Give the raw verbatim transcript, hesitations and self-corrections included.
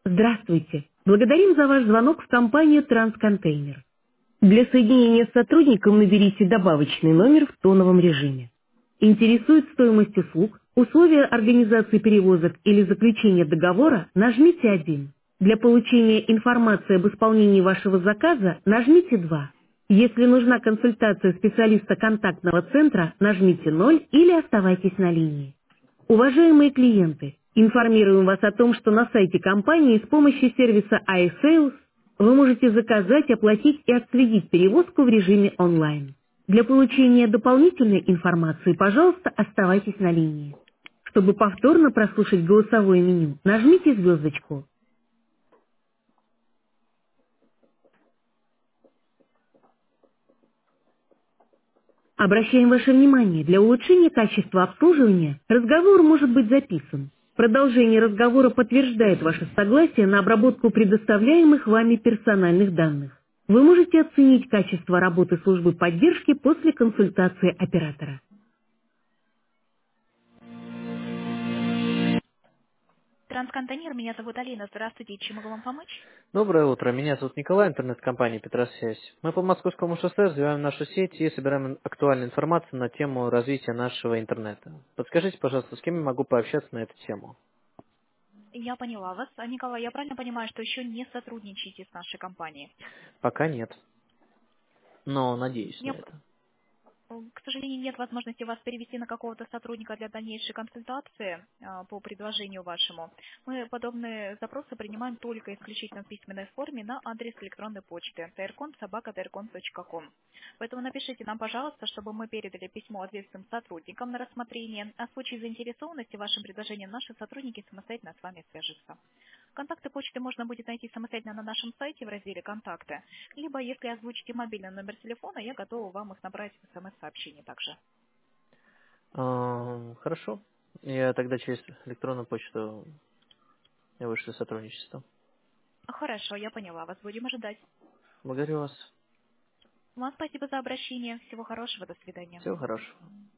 Здравствуйте. Благодарим за ваш звонок в компанию «Трансконтейнер». Для соединения с сотрудником наберите добавочный номер в тоновом режиме. Интересует стоимость услуг, условия организации перевозок или заключения договора, нажмите один. Для получения информации об исполнении вашего заказа нажмите два. Если нужна консультация специалиста контактного центра, нажмите ноль или оставайтесь на линии. Уважаемые клиенты, информируем вас о том, что на сайте компании с помощью сервиса iSales вы можете заказать, оплатить и отследить перевозку в режиме онлайн. Для получения дополнительной информации, пожалуйста, оставайтесь на линии. Чтобы повторно прослушать голосовое меню, нажмите звездочку. Обращаем ваше внимание, для улучшения качества обслуживания разговор может быть записан. Продолжение разговора подтверждает ваше согласие на обработку предоставляемых вами персональных данных. Вы можете оценить качество работы службы поддержки после консультации оператора. Трансконтейнер, меня зовут Алина. Здравствуйте, чем могу вам помочь? Доброе утро, меня зовут Николай, интернет-компания Петросвязь. Мы по Московскому шоссе развиваем нашу сеть и собираем актуальную информацию на тему развития нашего интернета. Подскажите, пожалуйста, с кем я могу пообщаться на эту тему? Я поняла вас. А, Николай, я правильно понимаю, что еще не сотрудничаете с нашей компанией? Пока нет, но надеюсь на Я это. К сожалению, нет возможности вас перевести на какого-то сотрудника для дальнейшей консультации а, по предложению вашему. Мы подобные запросы принимаем только исключительно в письменной форме на адрес электронной почты тайрком собака тайрком точка ком. Поэтому напишите нам, пожалуйста, чтобы мы передали письмо ответственным сотрудникам на рассмотрение, а в случае заинтересованности вашим предложением наши сотрудники самостоятельно с вами свяжутся. Контакты почты можно будет найти самостоятельно на нашем сайте в разделе «Контакты», либо, если озвучите мобильный номер телефона, я готова вам их набрать в смс-сообщении также. А, Хорошо, я тогда через электронную почту я вышлю сотрудничество. Хорошо, я поняла вас. Будем ожидать. Благодарю вас. Вам спасибо за обращение. Всего хорошего. До свидания. Всего хорошего.